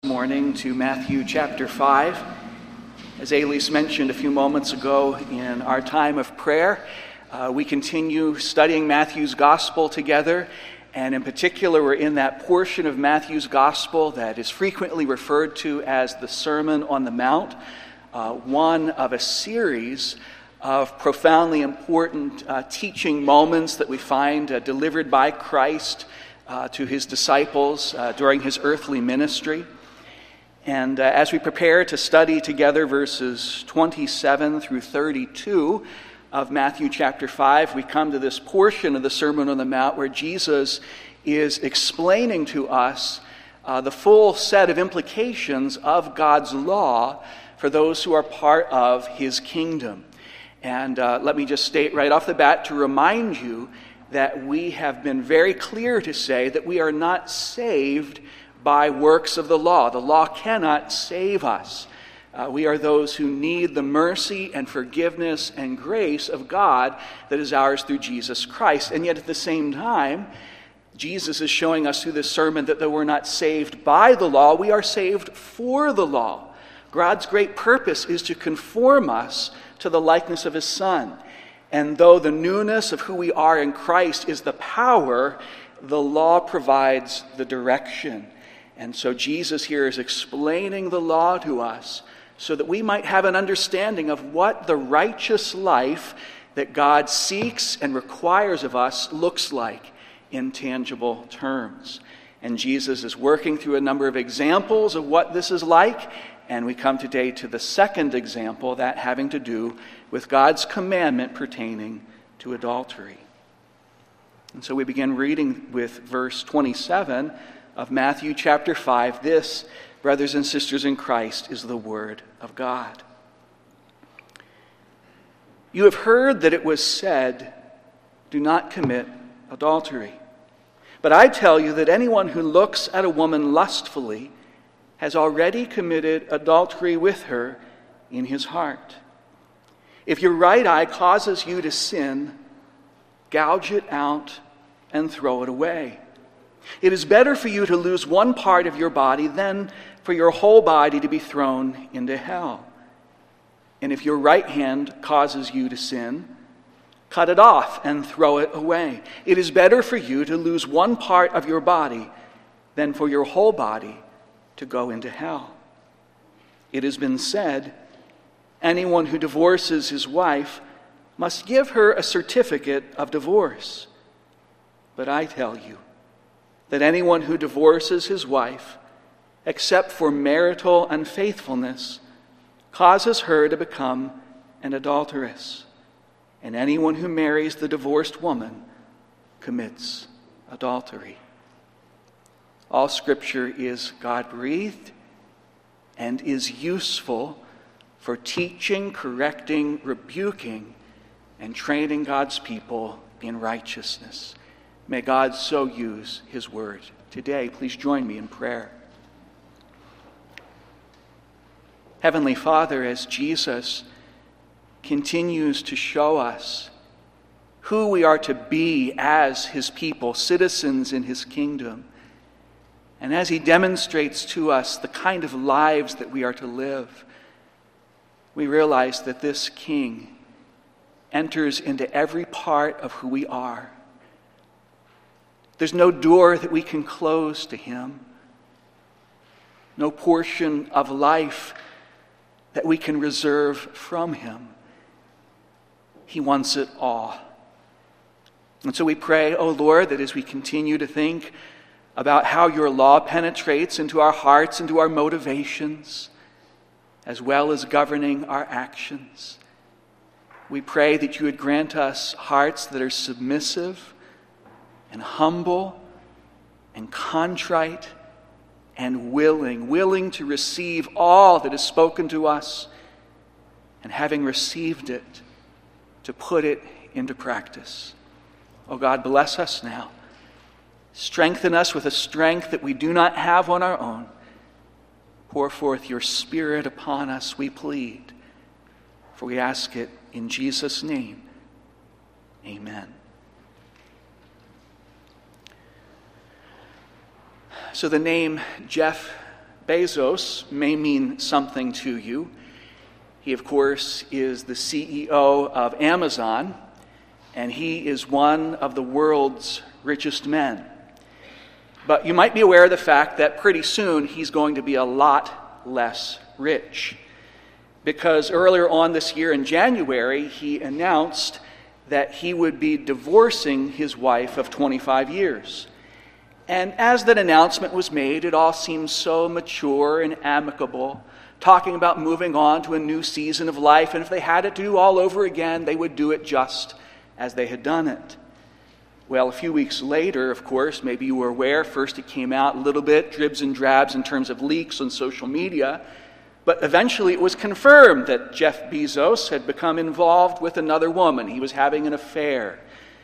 Morning to Matthew chapter 5. As Elise mentioned a few moments ago in our time of prayer, we continue studying Matthew's gospel together, and in particular we're in that portion of Matthew's gospel that is frequently referred to as the Sermon on the Mount, one of a series of profoundly important teaching moments that we find delivered by Christ to his disciples during his earthly ministry. And as we prepare to study together verses 27 through 32 of Matthew chapter 5, we come to this portion of the Sermon on the Mount where Jesus is explaining to us the full set of implications of God's law for those who are part of his kingdom. And let me just state right off the bat to remind you that we have been very clear to say that we are not saved by works of the law. The law cannot save us. We are those who need the mercy and forgiveness and grace of God that is ours through Jesus Christ. And yet at the same time, Jesus is showing us through this sermon that though we're not saved by the law, we are saved for the law. God's great purpose is to conform us to the likeness of his Son. And though the newness of who we are in Christ is the power, the law provides the direction. And so Jesus here is explaining the law to us so that we might have an understanding of what the righteous life that God seeks and requires of us looks like in tangible terms. And Jesus is working through a number of examples of what this is like. And we come today to the second example, that having to do with God's commandment pertaining to adultery. And so we begin reading with verse 27 of Matthew chapter 5. This, brothers and sisters in Christ, is the word of God. You have heard that it was said, "Do not commit adultery." But I tell you that anyone who looks at a woman lustfully has already committed adultery with her in his heart. If your right eye causes you to sin, gouge it out and throw it away. It is better for you to lose one part of your body than for your whole body to be thrown into hell. And if your right hand causes you to sin, cut it off and throw it away. It is better for you to lose one part of your body than for your whole body to go into hell. It has been said, anyone who divorces his wife must give her a certificate of divorce. But I tell you that anyone who divorces his wife, except for marital unfaithfulness, causes her to become an adulteress. And anyone who marries the divorced woman commits adultery. All Scripture is God-breathed and is useful for teaching, correcting, rebuking, and training God's people in righteousness. May God so use his word today. Please join me in prayer. Heavenly Father, as Jesus continues to show us who we are to be as his people, citizens in his kingdom, and as he demonstrates to us the kind of lives that we are to live, we realize that this King enters into every part of who we are. There's no door that we can close to him, no portion of life that we can reserve from him. He wants it all. And so we pray, O Lord, that as we continue to think about how your law penetrates into our hearts, into our motivations, as well as governing our actions, we pray that you would grant us hearts that are submissive and humble and contrite and willing to receive all that is spoken to us, and having received it, to put it into practice. Oh God, bless us now. Strengthen us with a strength that we do not have on our own. Pour forth your Spirit upon us, we plead. For we ask it in Jesus' name. Amen. So the name Jeff Bezos may mean something to you. He, of course, is the CEO of Amazon, and he is one of the world's richest men. But you might be aware of the fact that pretty soon he's going to be a lot less rich. Because earlier on this year in January, he announced that he would be divorcing his wife of 25 years. And as that announcement was made, it all seemed so mature and amicable, talking about moving on to a new season of life, and if they had it to do all over again, they would do it just as they had done it. Well, a few weeks later, of course, maybe you were aware, first it came out a little bit, dribs and drabs in terms of leaks on social media, but eventually it was confirmed that Jeff Bezos had become involved with another woman. He was having an affair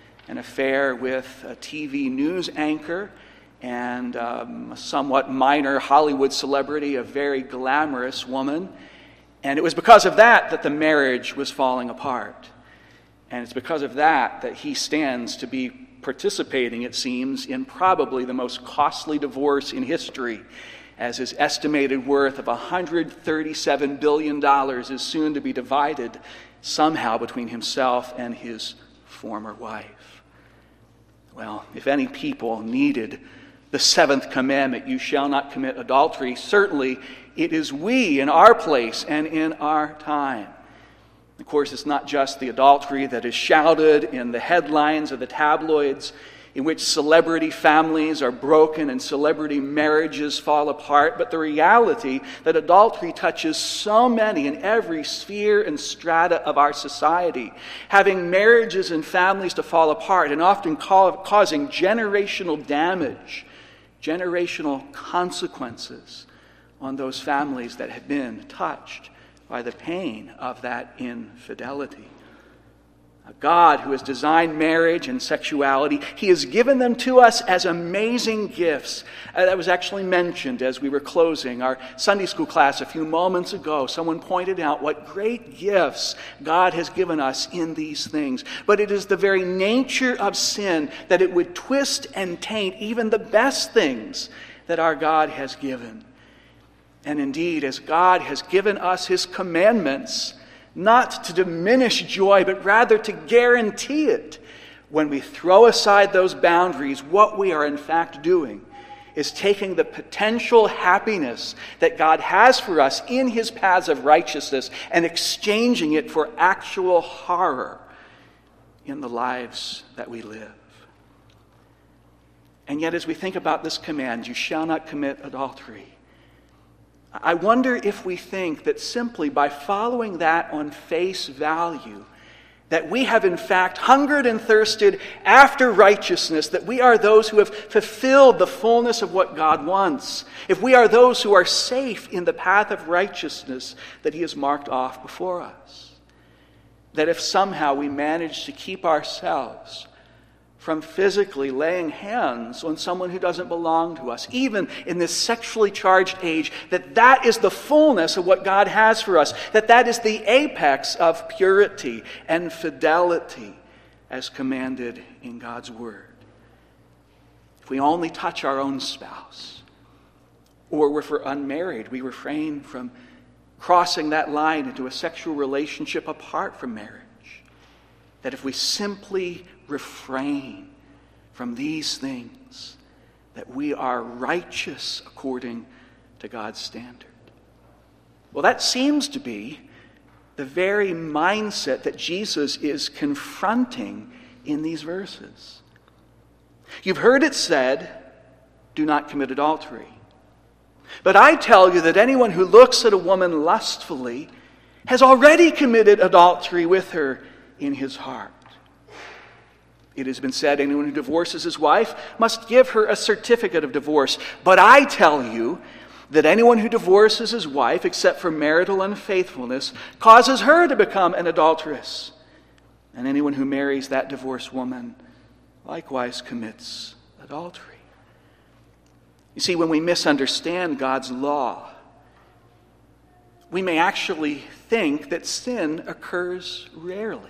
with a TV news anchor and a somewhat minor Hollywood celebrity, a very glamorous woman. And it was because of that the marriage was falling apart. And it's because of that he stands to be participating, it seems, in probably the most costly divorce in history, as his estimated worth of $137 billion is soon to be divided somehow between himself and his former wife. Well, if any people needed the seventh commandment, you shall not commit adultery, certainly it is we in our place and in our time. Of course, it's not just the adultery that is shouted in the headlines of the tabloids, in which celebrity families are broken and celebrity marriages fall apart, but the reality that adultery touches so many in every sphere and strata of our society, having marriages and families to fall apart and often causing generational damage, generational consequences on those families that have been touched by the pain of that infidelity. A God who has designed marriage and sexuality, He has given them to us as amazing gifts. That was actually mentioned as we were closing our Sunday school class a few moments ago. Someone pointed out what great gifts God has given us in these things. But it is the very nature of sin that it would twist and taint even the best things that our God has given. And indeed, as God has given us His commandments, not to diminish joy, but rather to guarantee it. When we throw aside those boundaries, what we are in fact doing is taking the potential happiness that God has for us in His paths of righteousness and exchanging it for actual horror in the lives that we live. And yet, as we think about this command, you shall not commit adultery, I wonder if we think that simply by following that on face value, that we have in fact hungered and thirsted after righteousness, that we are those who have fulfilled the fullness of what God wants, if we are those who are safe in the path of righteousness that He has marked off before us, that if somehow we manage to keep ourselves from physically laying hands on someone who doesn't belong to us, even in this sexually charged age, that is the fullness of what God has for us, that is the apex of purity and fidelity as commanded in God's Word. If we only touch our own spouse, or if we're unmarried, we refrain from crossing that line into a sexual relationship apart from marriage, that if we simply refrain from these things, that we are righteous according to God's standard. Well, that seems to be the very mindset that Jesus is confronting in these verses. You've heard it said, do not commit adultery. But I tell you that anyone who looks at a woman lustfully has already committed adultery with her in his heart. It has been said, anyone who divorces his wife must give her a certificate of divorce. But I tell you that anyone who divorces his wife, except for marital unfaithfulness, causes her to become an adulteress. And anyone who marries that divorced woman likewise commits adultery. You see, when we misunderstand God's law, we may actually think that sin occurs rarely,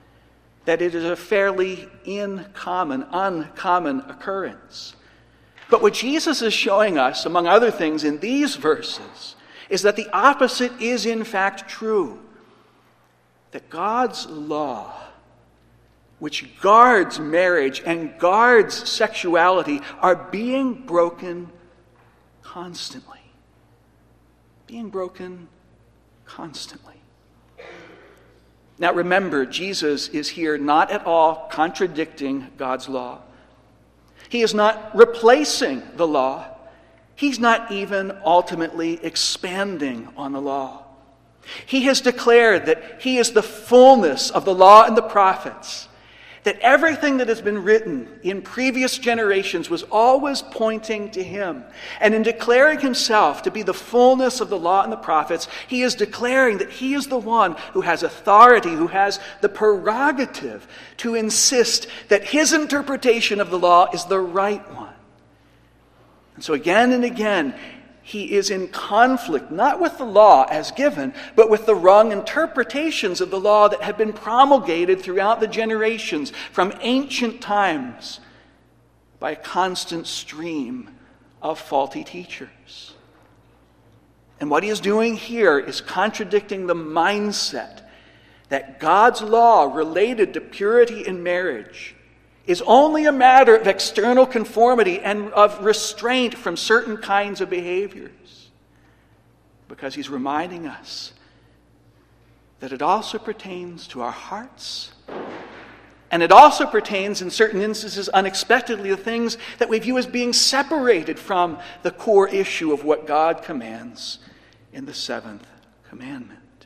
that it is a fairly uncommon occurrence. But what Jesus is showing us, among other things, in these verses, is that the opposite is in fact true. That God's law, which guards marriage and guards sexuality, are being broken constantly. Being broken constantly. Now remember, Jesus is here not at all contradicting God's law. He is not replacing the law. He's not even ultimately expanding on the law. He has declared that he is the fullness of the law and the prophets, that everything that has been written in previous generations was always pointing to him. And in declaring himself to be the fullness of the law and the prophets, he is declaring that he is the one who has authority, who has the prerogative to insist that his interpretation of the law is the right one. And so again and again, he is in conflict, not with the law as given, but with the wrong interpretations of the law that have been promulgated throughout the generations from ancient times by a constant stream of faulty teachers. And what he is doing here is contradicting the mindset that God's law related to purity in marriage is only a matter of external conformity and of restraint from certain kinds of behaviors. Because he's reminding us that it also pertains to our hearts, and it also pertains in certain instances unexpectedly to things that we view as being separated from the core issue of what God commands in the seventh commandment.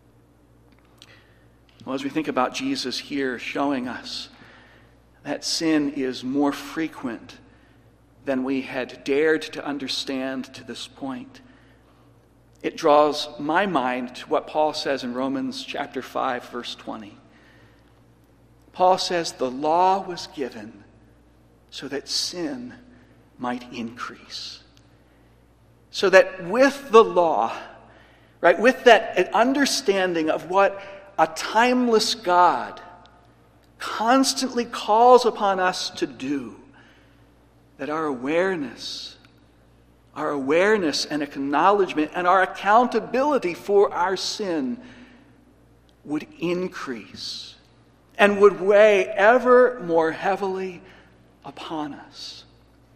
Well, as we think about Jesus here showing us that sin is more frequent than we had dared to understand to this point, it draws my mind to what Paul says in Romans chapter 5, verse 20. Paul says the law was given so that sin might increase. So that with the law, right, with that understanding of what a timeless God constantly calls upon us to do, that our awareness and acknowledgement and our accountability for our sin would increase and would weigh ever more heavily upon us.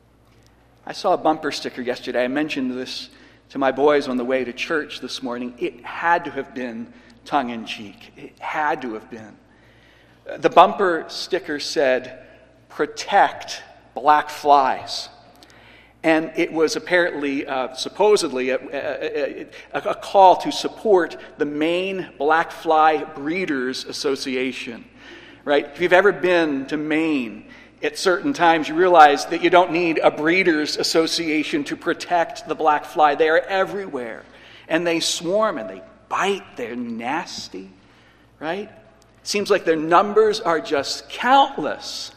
I saw a bumper sticker yesterday. I mentioned this to my boys on the way to church this morning. It had to have been tongue-in-cheek. It had to have been. The bumper sticker said, "Protect black flies." And it was apparently, supposedly, a call to support the Maine Black Fly Breeders Association. Right? If you've ever been to Maine, at certain times you realize that you don't need a breeders association to protect the black fly. They are everywhere. And they swarm and they bite. They're nasty. Right? Seems like their numbers are just countless.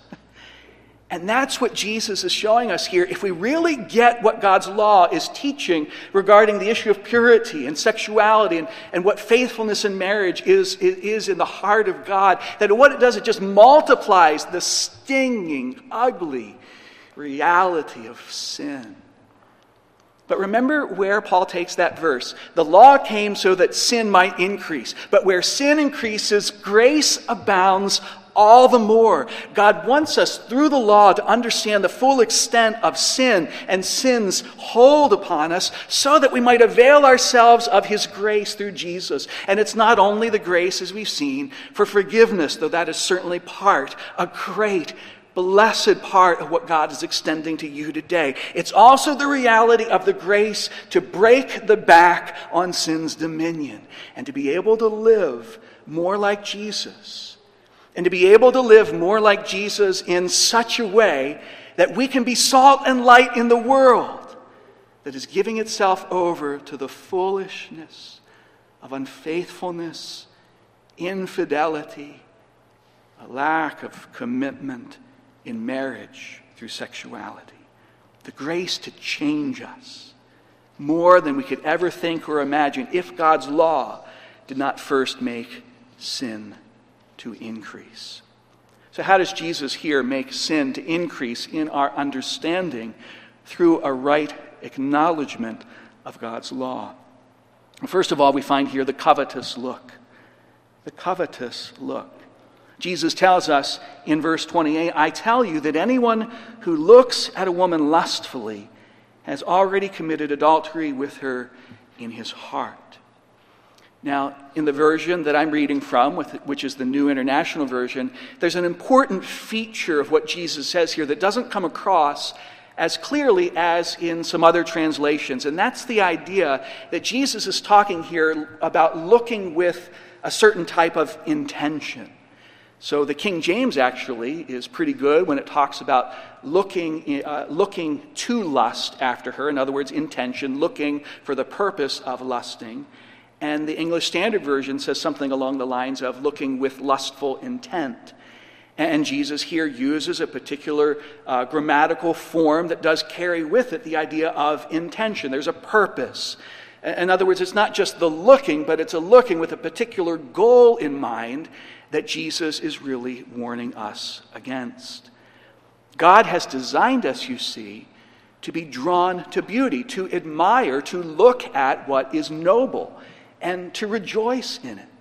And that's what Jesus is showing us here. If we really get what God's law is teaching regarding the issue of purity and sexuality and what faithfulness in marriage is in the heart of God, that what it does, it just multiplies the stinging, ugly reality of sin. But remember where Paul takes that verse. The law came so that sin might increase. But where sin increases, grace abounds all the more. God wants us through the law to understand the full extent of sin and sin's hold upon us so that we might avail ourselves of his grace through Jesus. And it's not only the grace, as we've seen, for forgiveness, though that is certainly a great, blessed part of what God is extending to you today. It's also the reality of the grace to break the back on sin's dominion and to be able to live more like Jesus. And to be able to live more like Jesus in such a way that we can be salt and light in the world that is giving itself over to the foolishness of unfaithfulness, infidelity, a lack of commitment in marriage through sexuality. The grace to change us more than we could ever think or imagine if God's law did not first make sin to increase. So how does Jesus here make sin to increase in our understanding? through a right acknowledgement of God's law. First of all, we find here the covetous look. The covetous look. Jesus tells us in verse 28, I tell you that anyone who looks at a woman lustfully has already committed adultery with her in his heart. Now, in the version that I'm reading from, which is the New International Version, there's an important feature of what Jesus says here that doesn't come across as clearly as in some other translations. And that's the idea that Jesus is talking here about looking with a certain type of intention. So the King James actually is pretty good when it talks about looking to lust after her. In other words, intention, looking for the purpose of lusting. And the English Standard Version says something along the lines of looking with lustful intent. And Jesus here uses a particular grammatical form that does carry with it the idea of intention. There's a purpose. In other words, it's not just the looking, but it's a looking with a particular goal in mind that Jesus is really warning us against. God has designed us, you see, to be drawn to beauty, to admire, to look at what is noble, and to rejoice in it.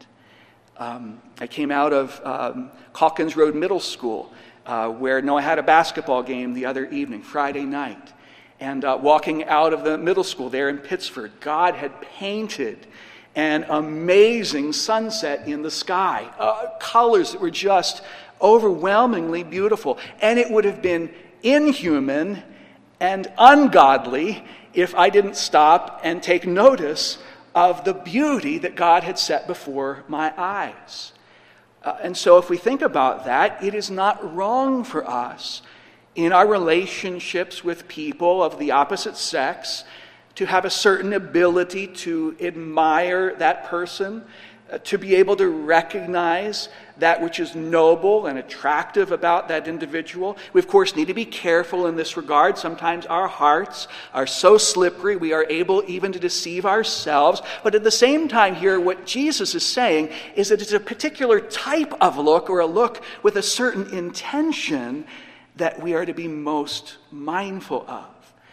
I came out of Calkins Road Middle School, where Noah had a basketball game the other evening, Friday night. And walking out of the middle school there in Pittsford, God had painted an amazing sunset in the sky, colors that were just overwhelmingly beautiful. And it would have been inhuman and ungodly if I didn't stop and take notice of the beauty that God had set before my eyes. And so if we think about that, it is not wrong for us in our relationships with people of the opposite sex to have a certain ability to admire that person, to be able to recognize that which is noble and attractive about that individual. We, of course, need to be careful in this regard. Sometimes our hearts are so slippery we are able even to deceive ourselves. But at the same time here, what Jesus is saying is that it's a particular type of look, or a look with a certain intention, that we are to be most mindful of.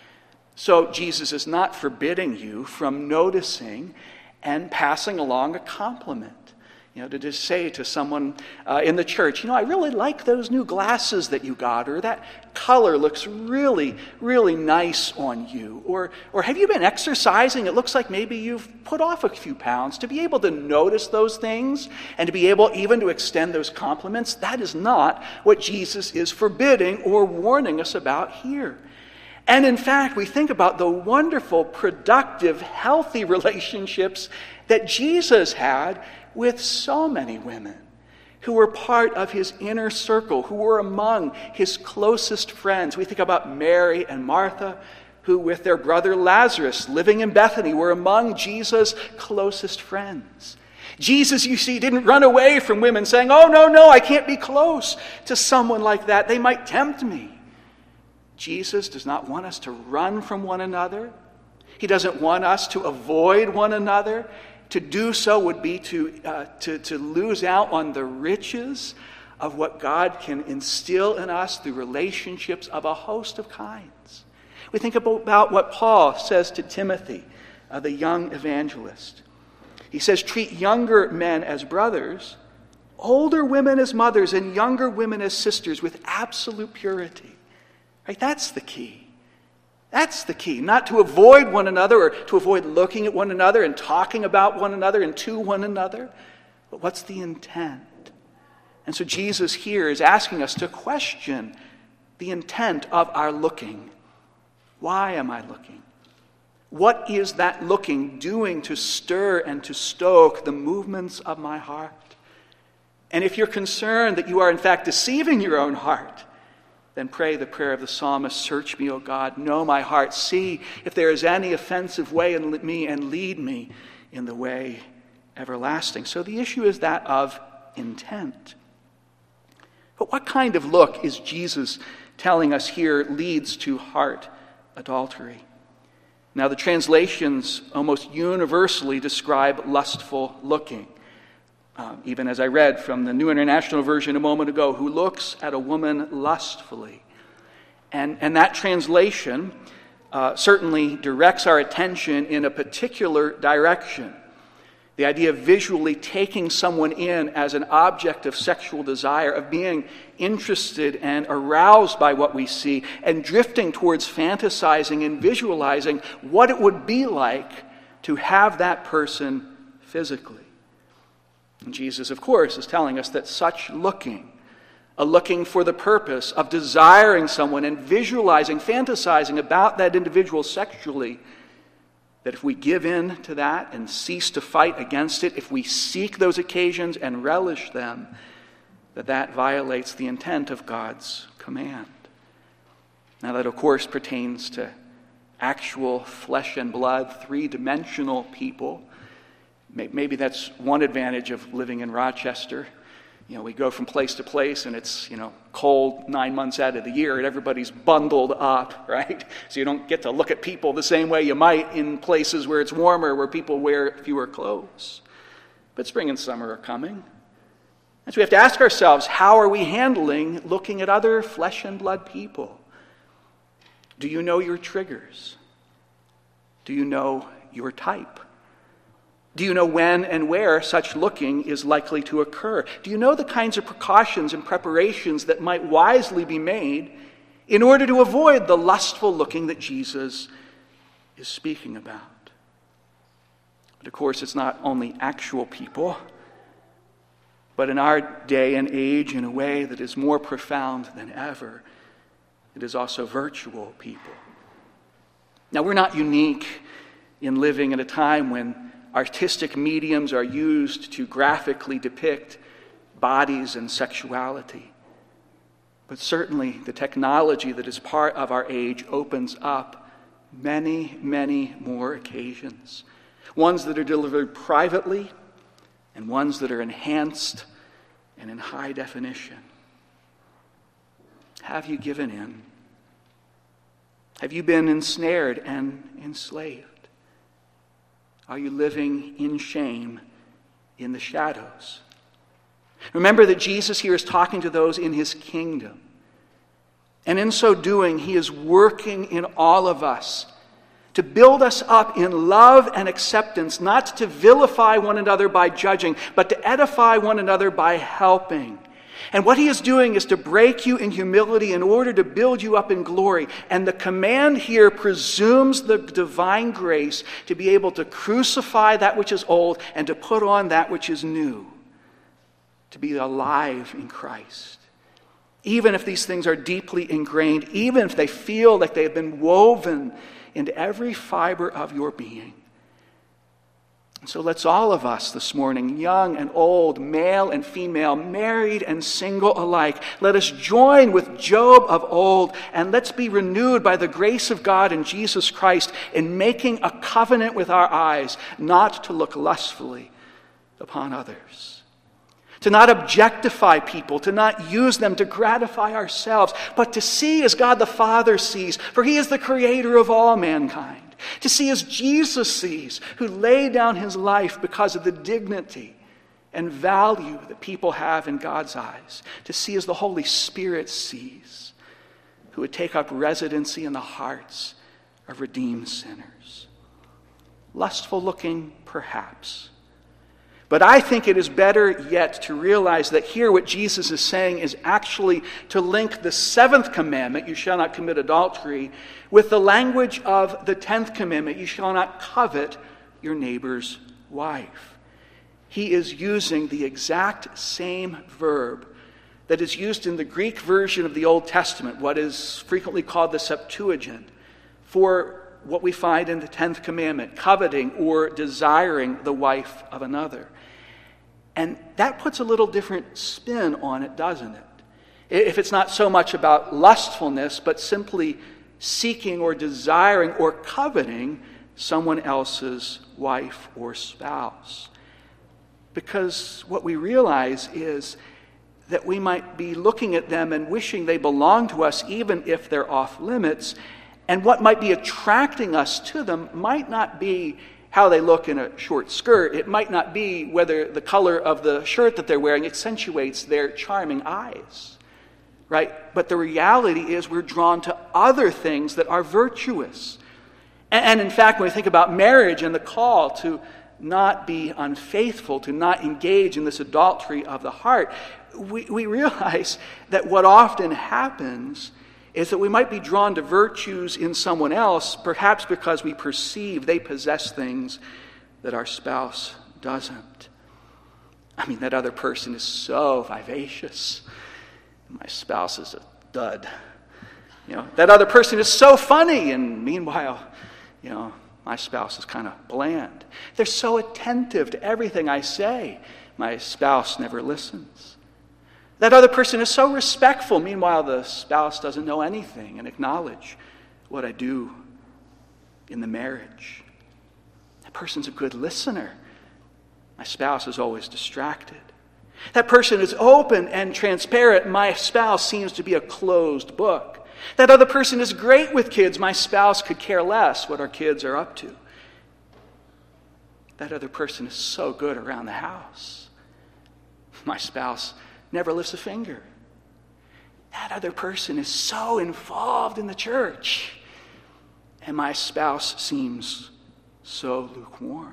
So Jesus is not forbidding you from noticing and passing along a compliment. To just say to someone in the church, I really like those new glasses that you got, or that color looks really, really nice on you. Or have you been exercising? It looks like maybe you've put off a few pounds. To be able to notice those things and to be able even to extend those compliments, that is not what Jesus is forbidding or warning us about here. And in fact, we think about the wonderful, productive, healthy relationships that Jesus had with so many women who were part of his inner circle, who were among his closest friends. We think about Mary and Martha, who with their brother Lazarus living in Bethany were among Jesus' closest friends. Jesus, you see, didn't run away from women saying, oh, no, I can't be close to someone like that. They might tempt me. Jesus does not want us to run from one another. He doesn't want us to avoid one another. To do so would be to lose out on the riches of what God can instill in us through relationships of a host of kinds. We think about what Paul says to Timothy, the young evangelist. He says, treat younger men as brothers, older women as mothers, and younger women as sisters with absolute purity. Right? That's the key. That's the key. Not to avoid one another or to avoid looking at one another and talking about one another and to one another. But what's the intent? And so Jesus here is asking us to question the intent of our looking. Why am I looking? What is that looking doing to stir and to stoke the movements of my heart? And if you're concerned that you are in fact deceiving your own heart, then pray the prayer of the psalmist, search me, O God, know my heart, see if there is any offensive way in me, and lead me in the way everlasting. So the issue is that of intent. But what kind of look is Jesus telling us here leads to heart adultery? Now the translations almost universally describe lustful looking. Even as I read from the New International Version a moment ago, who looks at a woman lustfully. And that translation certainly directs our attention in a particular direction. The idea of visually taking someone in as an object of sexual desire, of being interested and aroused by what we see, and drifting towards fantasizing and visualizing what it would be like to have that person physically. And Jesus, of course, is telling us that such looking, a looking for the purpose of desiring someone and visualizing, fantasizing about that individual sexually, that if we give in to that and cease to fight against it, if we seek those occasions and relish them, that violates the intent of God's command. Now that, of course, pertains to actual flesh and blood, three-dimensional people. Maybe that's one advantage of living in Rochester. We go from place to place and it's, cold 9 months out of the year and everybody's bundled up, right? So you don't get to look at people the same way you might in places where it's warmer, where people wear fewer clothes. But spring and summer are coming. And so we have to ask ourselves, how are we handling looking at other flesh and blood people? Do you know your triggers? Do you know your type? Do you know when and where such looking is likely to occur? Do you know the kinds of precautions and preparations that might wisely be made in order to avoid the lustful looking that Jesus is speaking about? But of course, it's not only actual people, but in our day and age, in a way that is more profound than ever, it is also virtual people. Now, we're not unique in living at a time when artistic mediums are used to graphically depict bodies and sexuality. But certainly the technology that is part of our age opens up many, many more occasions. Ones that are delivered privately and ones that are enhanced and in high definition. Have you given in? Have you been ensnared and enslaved? Are you living in shame in the shadows? Remember that Jesus here is talking to those in his kingdom. And in so doing, he is working in all of us to build us up in love and acceptance, not to vilify one another by judging, but to edify one another by helping. And what he is doing is to break you in humility in order to build you up in glory. And the command here presumes the divine grace to be able to crucify that which is old and to put on that which is new, to be alive in Christ. Even if these things are deeply ingrained, even if they feel like they have been woven into every fiber of your being. So let's all of us this morning, young and old, male and female, married and single alike, let us join with Job of old and let's be renewed by the grace of God in Jesus Christ in making a covenant with our eyes not to look lustfully upon others. To not objectify people, to not use them to gratify ourselves, but to see as God the Father sees, for he is the creator of all mankind. To see as Jesus sees, who laid down his life because of the dignity and value that people have in God's eyes. To see as the Holy Spirit sees, who would take up residency in the hearts of redeemed sinners. Lustful looking, perhaps. But I think it is better yet to realize that here what Jesus is saying is actually to link the 7th commandment, you shall not commit adultery, with the language of the 10th commandment, you shall not covet your neighbor's wife. He is using the exact same verb that is used in the Greek version of the Old Testament, what is frequently called the Septuagint, for what we find in the 10th commandment, coveting or desiring the wife of another. And that puts a little different spin on it, doesn't it? If it's not so much about lustfulness, but simply seeking or desiring or coveting someone else's wife or spouse. Because what we realize is that we might be looking at them and wishing they belong to us even if they're off limits. And what might be attracting us to them might not be how they look in a short skirt. It might not be whether the color of the shirt that they're wearing accentuates their charming eyes. right? But the reality is we're drawn to other things that are virtuous. And in fact, when we think about marriage and the call to not be unfaithful, to not engage in this adultery of the heart, we realize that what often happens is that we might be drawn to virtues in someone else, perhaps because we perceive they possess things that our spouse doesn't. I mean, that other person is so vivacious. My spouse is a dud. That other person is so funny, and meanwhile, my spouse is kind of bland. They're so attentive to everything I say. My spouse never listens. That other person is so respectful. Meanwhile, the spouse doesn't know anything and acknowledge what I do in the marriage. That person's a good listener. My spouse is always distracted. That person is open and transparent. My spouse seems to be a closed book. That other person is great with kids. My spouse could care less what our kids are up to. That other person is so good around the house. My spouse never lifts a finger. That other person is so involved in the church. And my spouse seems so lukewarm.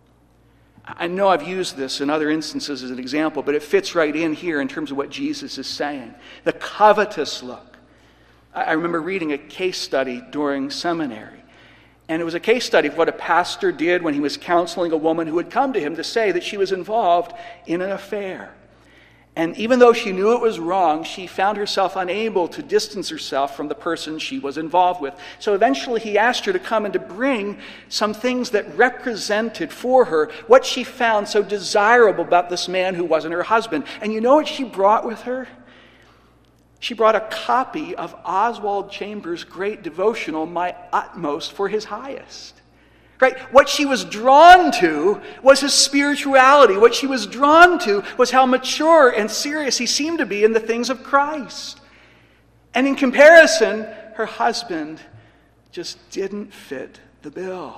I know I've used this in other instances as an example, but it fits right in here in terms of what Jesus is saying. The covetous look. I remember reading a case study during seminary. And it was a case study of what a pastor did when he was counseling a woman who had come to him to say that she was involved in an affair. And even though she knew it was wrong, she found herself unable to distance herself from the person she was involved with. So eventually he asked her to come and to bring some things that represented for her what she found so desirable about this man who wasn't her husband. And you know what she brought with her? She brought a copy of Oswald Chambers' great devotional, My Utmost for His Highest. Right? What she was drawn to was his spirituality. What she was drawn to was how mature and serious he seemed to be in the things of Christ. And in comparison, her husband just didn't fit the bill.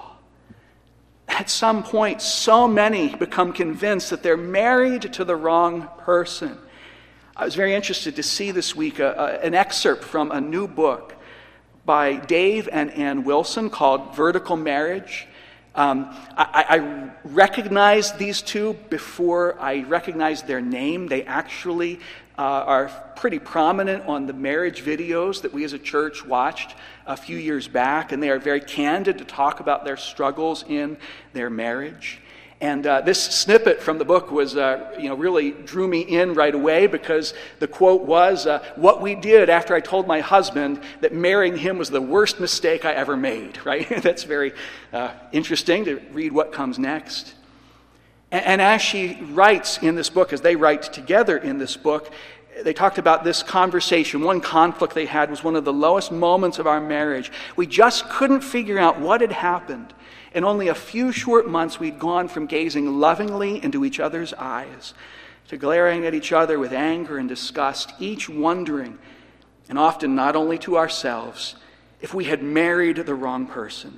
At some point, so many become convinced that they're married to the wrong person. I was very interested to see this week an excerpt from a new book by Dave and Ann Wilson called Vertical Marriage. I recognized these two before I recognized their name. They actually are pretty prominent on the marriage videos that we as a church watched a few years back, and they are very candid to talk about their struggles in their marriage. And this snippet from the book was, really drew me in right away because the quote was, what we did after I told my husband that marrying him was the worst mistake I ever made, right? That's very interesting to read what comes next. And as she writes in this book, as they write together in this book, they talked about this conversation. One conflict they had was one of the lowest moments of our marriage. We just couldn't figure out what had happened. In only a few short months, we'd gone from gazing lovingly into each other's eyes to glaring at each other with anger and disgust, each wondering, and often not only to ourselves, if we had married the wrong person.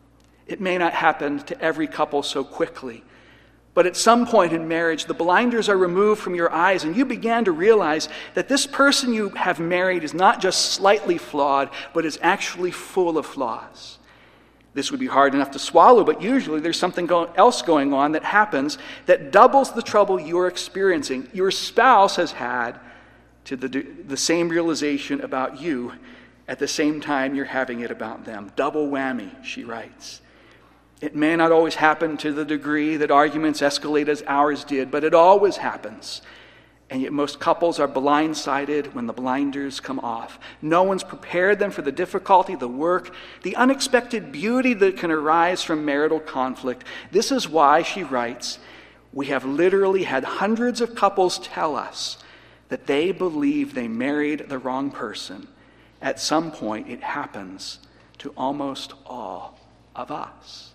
It may not happen to every couple so quickly, but at some point in marriage, the blinders are removed from your eyes, and you began to realize that this person you have married is not just slightly flawed, but is actually full of flaws. This would be hard enough to swallow, but usually there's something else going on that happens that doubles the trouble you're experiencing. Your spouse has had to the same realization about you at the same time you're having it about them. Double whammy, she writes. It may not always happen to the degree that arguments escalate as ours did, but it always happens. And yet most couples are blindsided when the blinders come off. No one's prepared them for the difficulty, the work, the unexpected beauty that can arise from marital conflict. This is why, she writes, we have literally had hundreds of couples tell us that they believe they married the wrong person. At some point, it happens to almost all of us.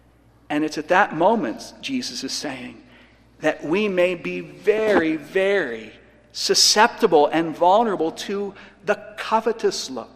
And it's at that moment, Jesus is saying, that we may be very, very susceptible and vulnerable to the covetous look,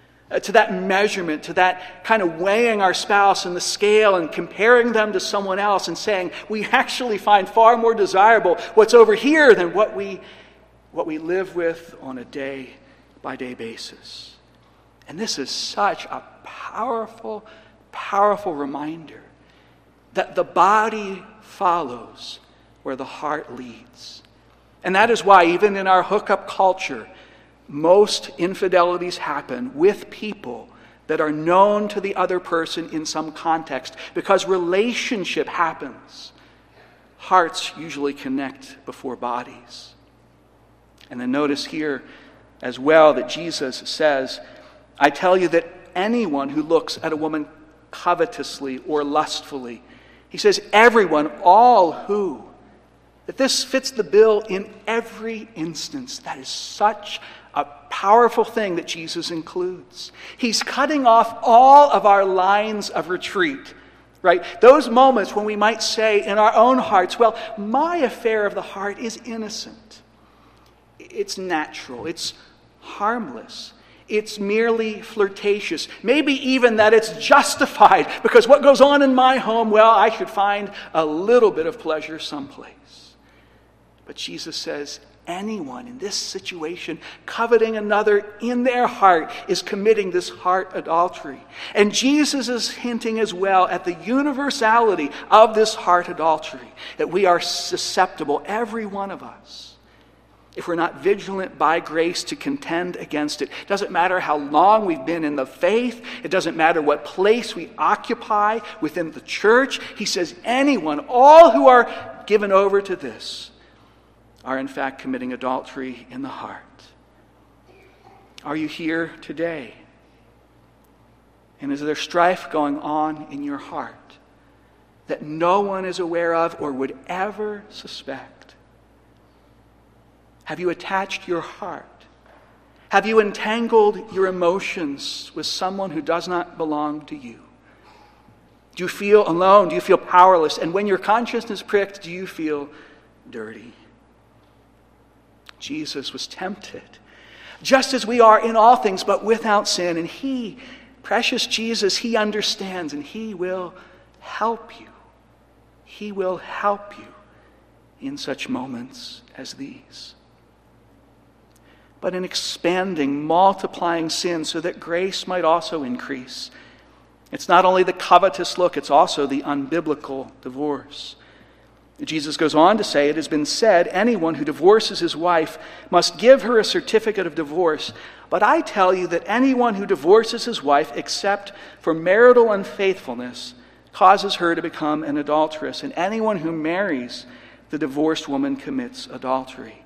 to that measurement, to that kind of weighing our spouse in the scale and comparing them to someone else and saying, we actually find far more desirable what's over here than what we live with on a day day-by-day basis. And this is such a powerful, powerful reminder that the body follows where the heart leads. And that is why even in our hookup culture, most infidelities happen with people that are known to the other person in some context, because relationship happens. Hearts usually connect before bodies. And then notice here as well that Jesus says, I tell you that anyone who looks at a woman covetously or lustfully, he says everyone, all who, that this fits the bill in every instance. That is such a powerful thing that Jesus includes. He's cutting off all of our lines of retreat, right? Those moments when we might say in our own hearts, well, my affair of the heart is innocent. It's natural. It's harmless. It's merely flirtatious. Maybe even that it's justified, because what goes on in my home, well, I should find a little bit of pleasure someplace. But Jesus says, anyone in this situation coveting another in their heart is committing this heart adultery. And Jesus is hinting as well at the universality of this heart adultery, that we are susceptible, every one of us, if we're not vigilant by grace to contend against it. It doesn't matter how long we've been in the faith. It doesn't matter what place we occupy within the church. He says anyone, all who are given over to this, are in fact committing adultery in the heart. Are you here today? And is there strife going on in your heart that no one is aware of or would ever suspect? Have you attached your heart? Have you entangled your emotions with someone who does not belong to you? Do you feel alone? Do you feel powerless? And when your conscience is pricked, do you feel dirty? Jesus was tempted, just as we are in all things, but without sin. And he, precious Jesus, he understands, and he will help you. He will help you in such moments as these. But in expanding, multiplying sin so that grace might also increase, it's not only the covetous look, it's also the unbiblical divorce. Jesus goes on to say, it has been said, anyone who divorces his wife must give her a certificate of divorce. But I tell you that anyone who divorces his wife except for marital unfaithfulness causes her to become an adulteress. And anyone who marries the divorced woman commits adultery.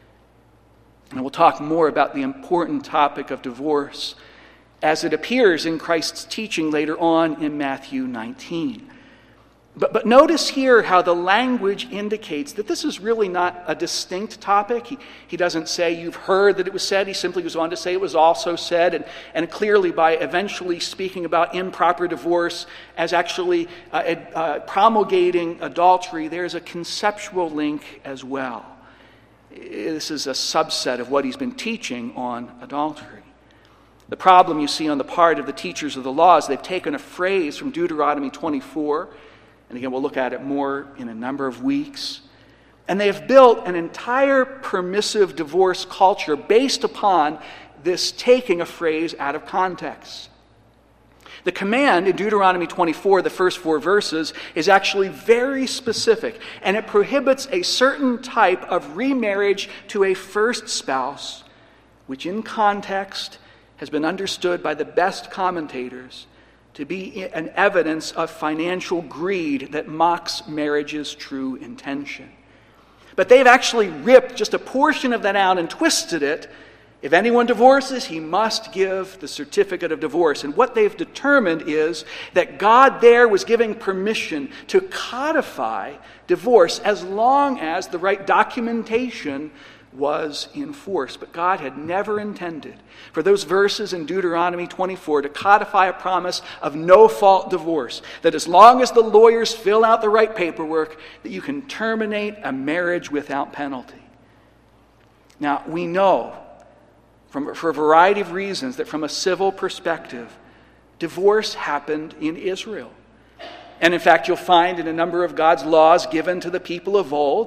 And we'll talk more about the important topic of divorce as it appears in Christ's teaching later on in Matthew 19. But notice here how the language indicates that this is really not a distinct topic. He doesn't say you've heard that it was said. He simply goes on to say it was also said. And clearly by eventually speaking about improper divorce as actually promulgating adultery, there's a conceptual link as well. This is a subset of what he's been teaching on adultery. The problem you see on the part of the teachers of the law is they've taken a phrase from Deuteronomy 24, and again, we'll look at it more in a number of weeks. And they have built an entire permissive divorce culture based upon this taking a phrase out of context. The command in Deuteronomy 24, the first 4 verses, is actually very specific, and it prohibits a certain type of remarriage to a first spouse, which in context has been understood by the best commentators to be an evidence of financial greed that mocks marriage's true intention. But they've actually ripped just a portion of that out and twisted it. If anyone divorces, he must give the certificate of divorce. And what they've determined is that God there was giving permission to codify divorce as long as the right documentation was in force. But God had never intended for those verses in Deuteronomy 24 to codify a promise of no-fault divorce, that as long as the lawyers fill out the right paperwork, that you can terminate a marriage without penalty. Now, we know for a variety of reasons that from a civil perspective, divorce happened in Israel. And in fact, you'll find in a number of God's laws given to the people of old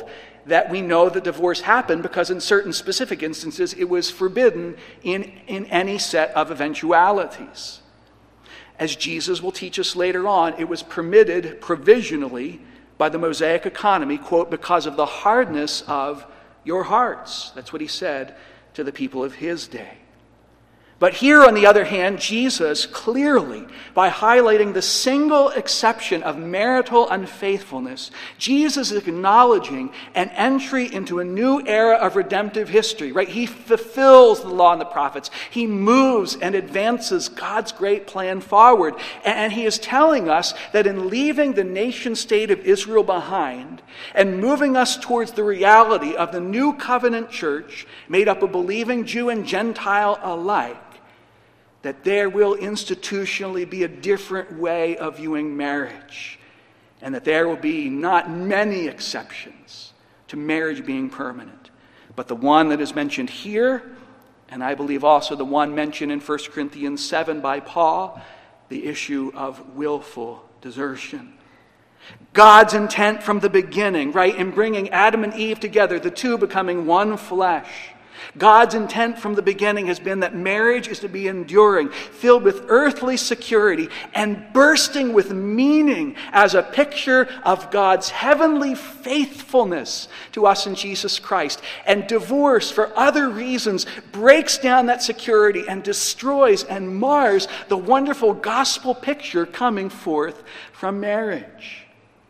that we know that divorce happened because in certain specific instances it was forbidden in any set of eventualities. As Jesus will teach us later on, it was permitted provisionally by the Mosaic economy, quote, because of the hardness of your hearts. That's what he said to the people of his day. But here, on the other hand, Jesus clearly, by highlighting the single exception of marital unfaithfulness, Jesus is acknowledging an entry into a new era of redemptive history, right? He fulfills the law and the prophets. He moves and advances God's great plan forward. And he is telling us that in leaving the nation state of Israel behind and moving us towards the reality of the new covenant church made up of believing Jew and Gentile alike, that there will institutionally be a different way of viewing marriage, and that there will be not many exceptions to marriage being permanent, but the one that is mentioned here, and I believe also the one mentioned in 1 Corinthians 7 by Paul, the issue of willful desertion. God's intent from the beginning, right, in bringing Adam and Eve together, the two becoming one flesh. God's intent from the beginning has been that marriage is to be enduring, filled with earthly security, and bursting with meaning as a picture of God's heavenly faithfulness to us in Jesus Christ. And divorce, for other reasons, breaks down that security and destroys and mars the wonderful gospel picture coming forth from marriage.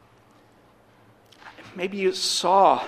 Maybe you saw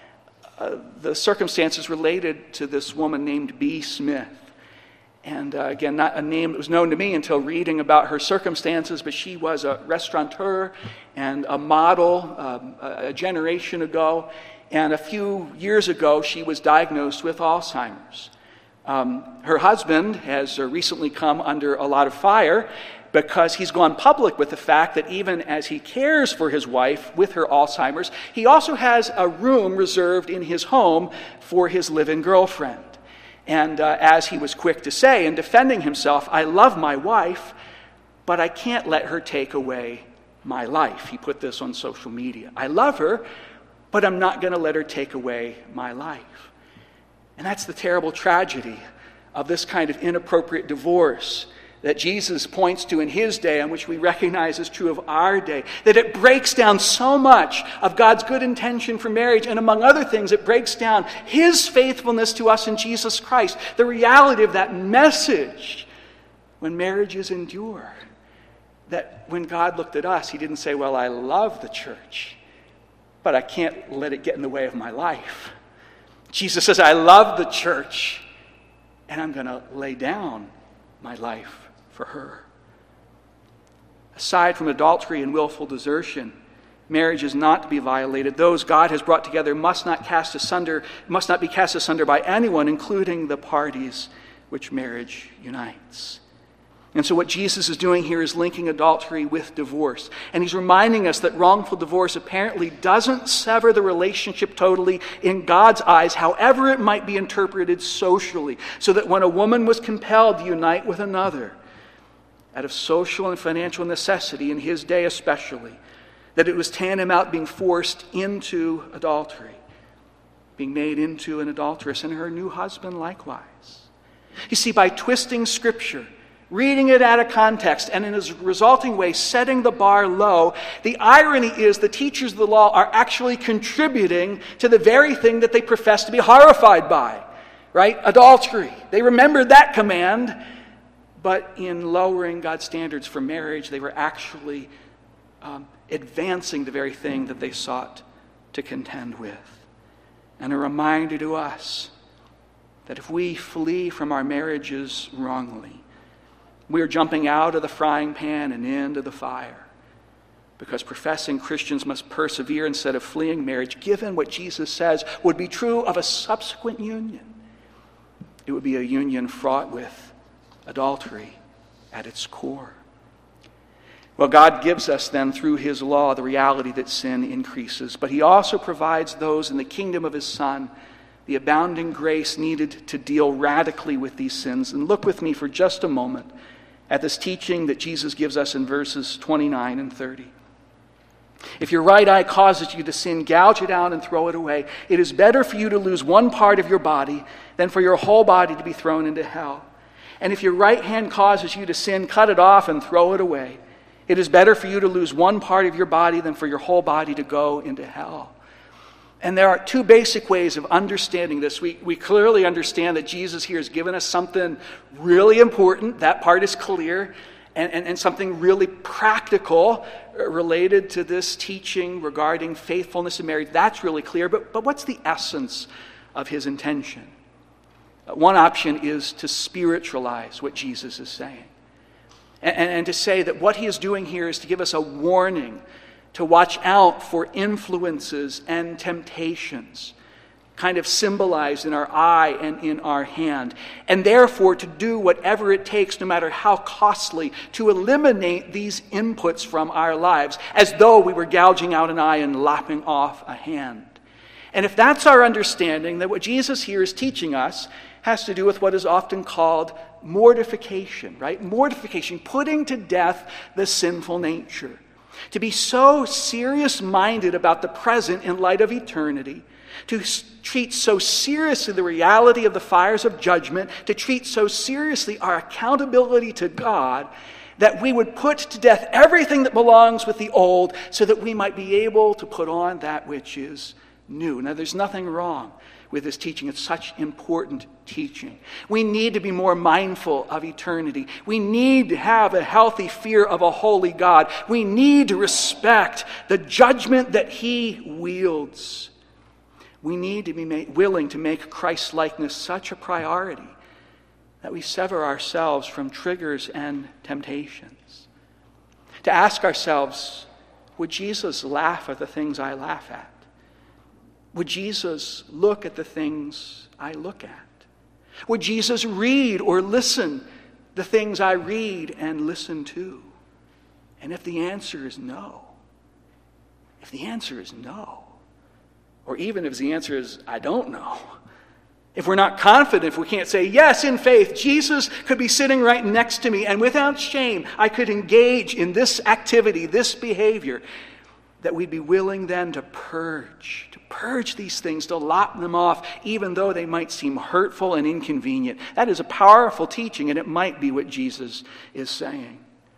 the circumstances related to this woman named B. Smith. And again, not a name that was known to me until reading about her circumstances, but she was a restaurateur and a model a generation ago. And a few years ago, she was diagnosed with Alzheimer's. Her husband has recently come under a lot of fire because he's gone public with the fact that even as he cares for his wife with her Alzheimer's, he also has a room reserved in his home for his live-in girlfriend. And as he was quick to say in defending himself, I love my wife, but I can't let her take away my life. He put this on social media. I love her, but I'm not going to let her take away my life. And that's the terrible tragedy of this kind of inappropriate divorce that Jesus points to in his day, and which we recognize is true of our day, that it breaks down so much of God's good intention for marriage, and among other things, it breaks down his faithfulness to us in Jesus Christ, the reality of that message when marriages endure. That when God looked at us, he didn't say, well, I love the church, but I can't let it get in the way of my life. Jesus says, I love the church, and I'm going to lay down my life for her. Aside from adultery and willful desertion, marriage is not to be violated. Those God has brought together must not be cast asunder by anyone, including the parties which marriage unites. And so what Jesus is doing here is linking adultery with divorce. And he's reminding us that wrongful divorce apparently doesn't sever the relationship totally in God's eyes, however it might be interpreted socially. So that when a woman was compelled to unite with another, out of social and financial necessity, in his day especially, that it was tantamount being forced into adultery, being made into an adulteress, and her new husband likewise. You see, by twisting Scripture, reading it out of context, and in a resulting way setting the bar low, the irony is the teachers of the law are actually contributing to the very thing that they profess to be horrified by, right? Adultery. They remembered that command, but in lowering God's standards for marriage, they were actually advancing the very thing that they sought to contend with. And a reminder to us that if we flee from our marriages wrongly, we are jumping out of the frying pan and into the fire, because professing Christians must persevere instead of fleeing marriage, given what Jesus says would be true of a subsequent union. It would be a union fraught with adultery at its core. Well, God gives us then through his law the reality that sin increases, but he also provides those in the kingdom of his Son the abounding grace needed to deal radically with these sins. And look with me for just a moment at this teaching that Jesus gives us in verses 29 and 30. If your right eye causes you to sin, gouge it out and throw it away. It is better for you to lose one part of your body than for your whole body to be thrown into hell. And if your right hand causes you to sin, cut it off and throw it away. It is better for you to lose one part of your body than for your whole body to go into hell. And there are two basic ways of understanding this. We clearly understand that Jesus here has given us something really important. That part is clear. And something really practical related to this teaching regarding faithfulness in marriage. That's really clear. But what's the essence of his intention? One option is to spiritualize what Jesus is saying. And to say that what he is doing here is to give us a warning to watch out for influences and temptations, kind of symbolized in our eye and in our hand, and therefore to do whatever it takes, no matter how costly, to eliminate these inputs from our lives, as though we were gouging out an eye and lopping off a hand. And if that's our understanding, that what Jesus here is teaching us has to do with what is often called mortification, right? Mortification, putting to death the sinful nature. To be so serious-minded about the present in light of eternity, to treat so seriously the reality of the fires of judgment, to treat so seriously our accountability to God, that we would put to death everything that belongs with the old so that we might be able to put on that which is new. Now, there's nothing wrong with this teaching. It's such important teaching. We need to be more mindful of eternity. We need to have a healthy fear of a holy God. We need to respect the judgment that he wields. We need to be willing to make Christ-likeness such a priority that we sever ourselves from triggers and temptations. To ask ourselves, would Jesus laugh at the things I laugh at? Would Jesus look at the things I look at? Would Jesus read or listen the things I read and listen to? And if the answer is no, or even if the answer is I don't know, if we're not confident, if we can't say, yes, in faith, Jesus could be sitting right next to me, and without shame, I could engage in this activity, this behavior, that we'd be willing then to purge these things, to lop them off, even though they might seem hurtful and inconvenient. That is a powerful teaching, and it might be what Jesus is saying.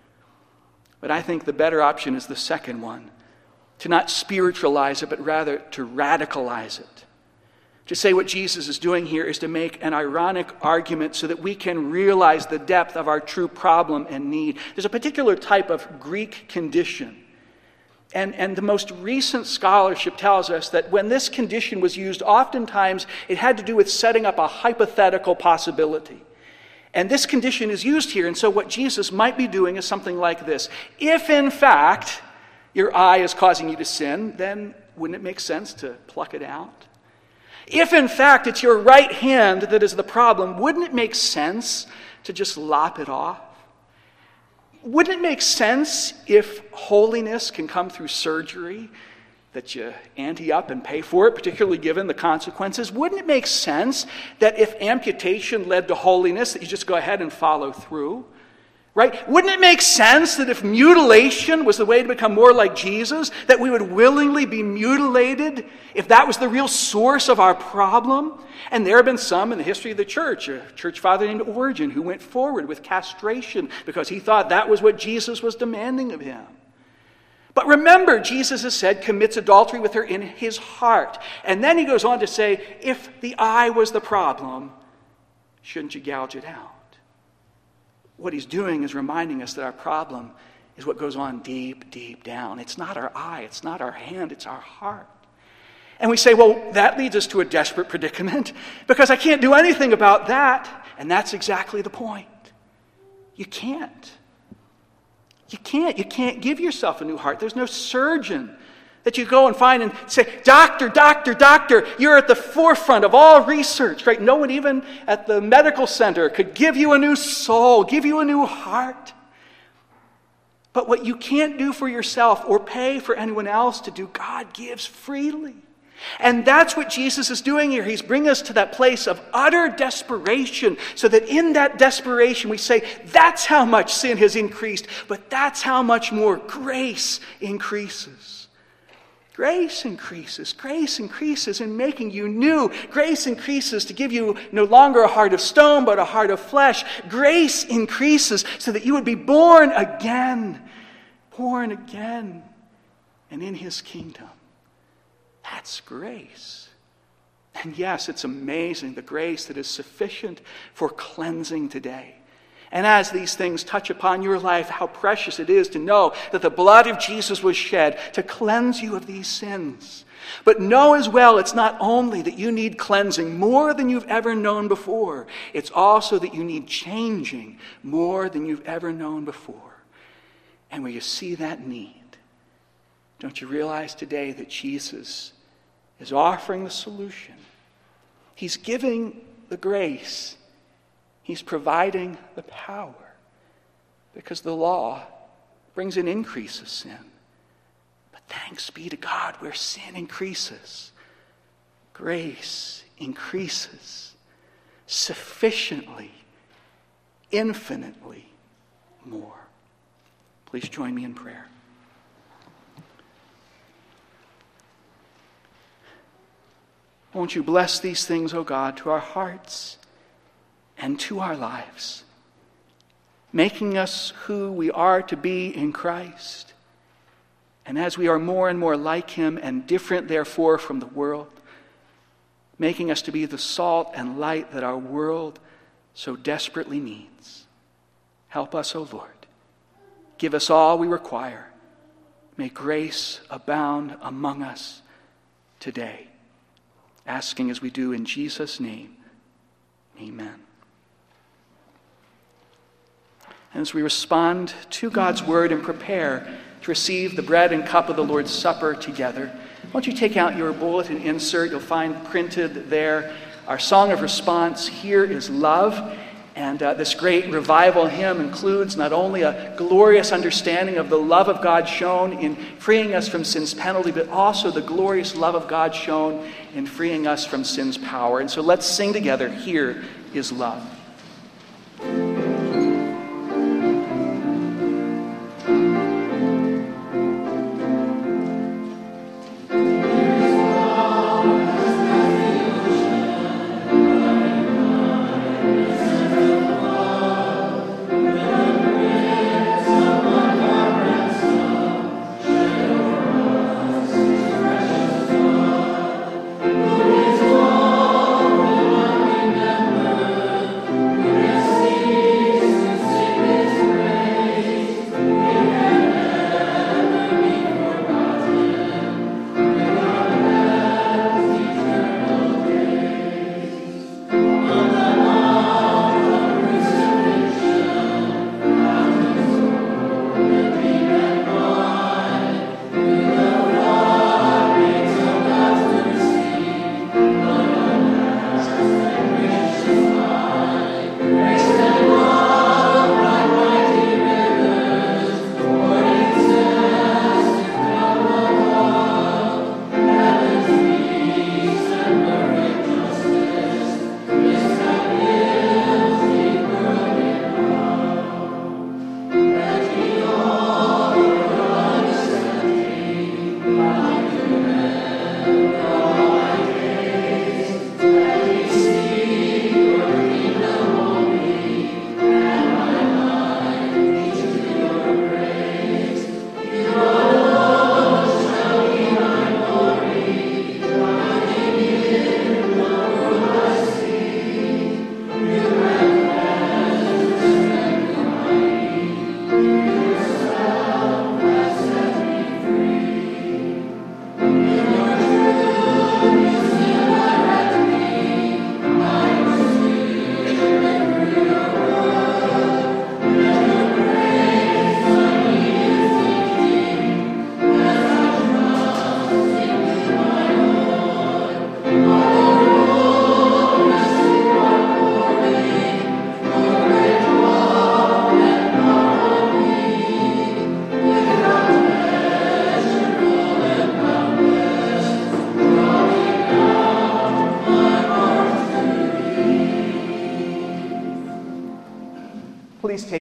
But I think the better option is the second one, to not spiritualize it, but rather to radicalize it. To say what Jesus is doing here is to make an ironic argument so that we can realize the depth of our true problem and need. There's a particular type of Greek condition. And the most recent scholarship tells us that when this condition was used, oftentimes it had to do with setting up a hypothetical possibility. And this condition is used here. And so what Jesus might be doing is something like this. If, in fact, your eye is causing you to sin, then wouldn't it make sense to pluck it out? If, in fact, it's your right hand that is the problem, wouldn't it make sense to just lop it off? Wouldn't it make sense if holiness can come through surgery, that you ante up and pay for it, particularly given the consequences? Wouldn't it make sense that if amputation led to holiness, that you just go ahead and follow through? Right? Wouldn't it make sense that if mutilation was the way to become more like Jesus, that we would willingly be mutilated if that was the real source of our problem? And there have been some in the history of the church, a church father named Origen, who went forward with castration because he thought that was what Jesus was demanding of him. But remember, Jesus has said, commits adultery with her in his heart. And then he goes on to say, if the eye was the problem, shouldn't you gouge it out? What he's doing is reminding us that our problem is what goes on deep, deep down. It's not our eye, it's not our hand, it's our heart. And we say, well, that leads us to a desperate predicament because I can't do anything about that. And that's exactly the point. You can't. You can't give yourself a new heart. There's no surgeon that you go and find and say, doctor, you're at the forefront of all research, right? No one even at the medical center could give you a new soul, give you a new heart. But what you can't do for yourself or pay for anyone else to do, God gives freely. And that's what Jesus is doing here. He's bringing us to that place of utter desperation so that in that desperation we say, that's how much sin has increased, but that's how much more grace increases. Grace increases in making you new. Grace increases to give you no longer a heart of stone, but a heart of flesh. Grace increases so that you would be born again, and in his kingdom. That's grace. And yes, it's amazing, the grace that is sufficient for cleansing today. And as these things touch upon your life, how precious it is to know that the blood of Jesus was shed to cleanse you of these sins. But know as well, it's not only that you need cleansing more than you've ever known before. It's also that you need changing more than you've ever known before. And when you see that need, don't you realize today that Jesus is offering the solution? He's giving the grace. He's providing the power, because the law brings an increase of sin. But thanks be to God, where sin increases, grace increases sufficiently, infinitely more. Please join me in prayer. Won't you bless these things, O God, to our hearts and to our lives, making us who we are to be in Christ. And as we are more and more like him and different, therefore, from the world, making us to be the salt and light that our world so desperately needs. Help us, O Lord. Give us all we require. May grace abound among us today. Asking as we do in Jesus' name, amen. And as we respond to God's word and prepare to receive the bread and cup of the Lord's Supper together, won't you take out your bulletin insert? You'll find printed there our song of response, Here is Love. And this great revival hymn includes not only a glorious understanding of the love of God shown in freeing us from sin's penalty, but also the glorious love of God shown in freeing us from sin's power. And so let's sing together, Here is Love.